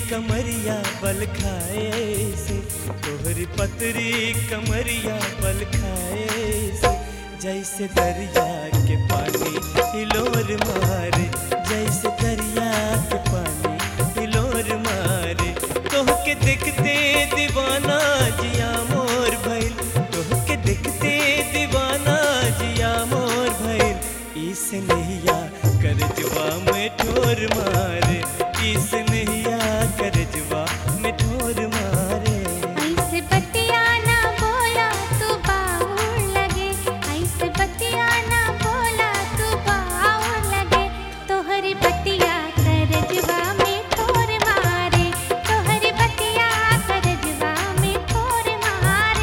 कमरिया बल खाए से, तोहरी पतरी कमरिया बल खाए से, जैसे दरिया के पानी हिलोर मारे, जैसे दरिया के पानी हिलोर मारे। तोहके देखते दीवाना जिया मोर भइल, तोहके देखते दीवाना जिया मोर भइल। इस नैया करजवा में ठोर मारे, इस नैया करजवा में ठोर मारे। ऐसे बतिया ना बोला तू बाहुर लगे, ऐसे बतिया ना बोला तू बाहुर लगे। तोहरी बतिया करजवा में ठोर मारे, तोहरी बतिया करजवा में ठोर मारे।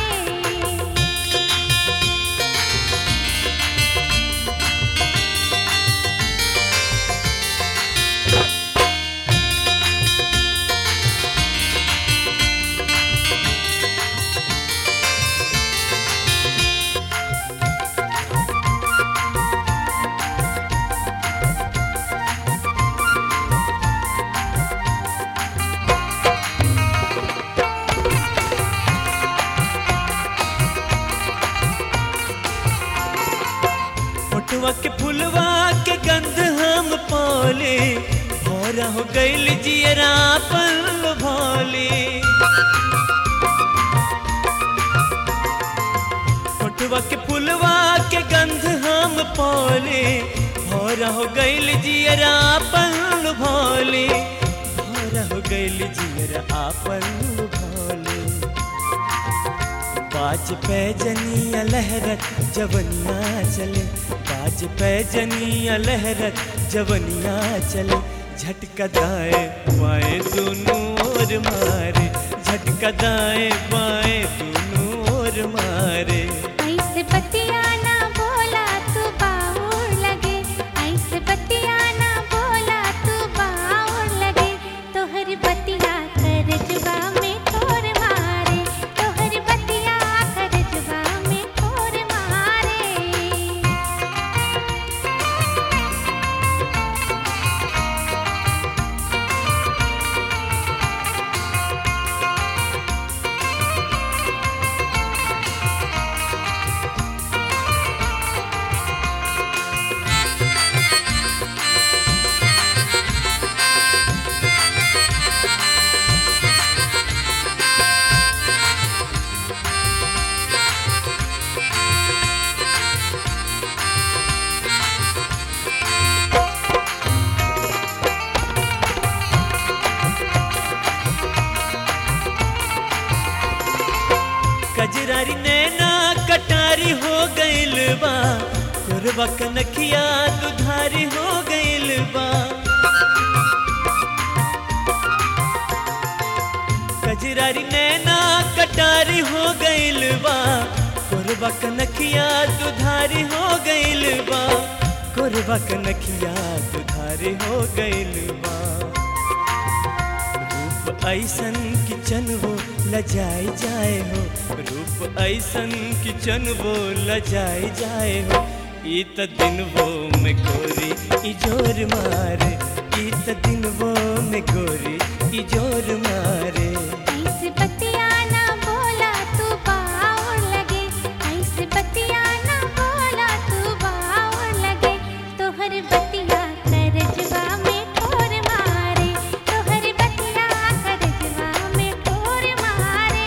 होठवा के फुलवा के गंध हम पाले, भौरा हो गइल जियरा पल भाले। होठवा के फुलवा के गंध हम पाले, भौरा हो गइल जियरा पल भाले, भौरा हो गइल जियरा पल भाले। बाज पैजनिया लहरत जवनिया चले, बाज पैजनिया लहरत जवनिया चले। झटका दाएं बाएं दोनों ओर मारे, झटका दाएं बाएं दोनों ओर मारे। ऐसे बतिया ना बोला तू बाहुर लगे, ऐसे बतिया ना बोला तू बाहुर लगे। तोहरी बतिया करजवा में ठोर मारे, तोहरी बतिया करजवा में ठोर मारे। कजरारी नैना कटारी हो गइल बा, कोरबा कनखिया दुधारी हो गइल बा। कजरारी नैना कटारी हो गइल बा, कोरबा कनखिया दुधारी हो गइल बा, कोरबा कनखिया दुधारी हो गइल बा। रूप ऐसन किचन वो लजाई जाए हो, रूप ऐसन किचन वो लजाई जाए हो। ई त दिन वो में गोरी ई जोर मारे, ई त दिन वो में गोरी ई जोर मारे। ऐसे बतिया ना बोला तू बाहुर लगे, ऐसे बतिया ना बोला तू बाहुर लगे। तोहरी बतिया करजवा में ठोर मारे, तोहरी बतिया करजवा में ठोर मारे।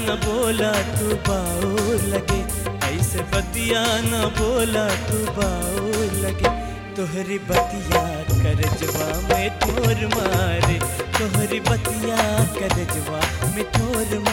न बोला तू बाउर लगे, ऐसे बतिया न बोला तू बाउर लगे। तोहरी बतिया करजवा में ठोर मारे, तोहरी बतिया करजवा में ठोर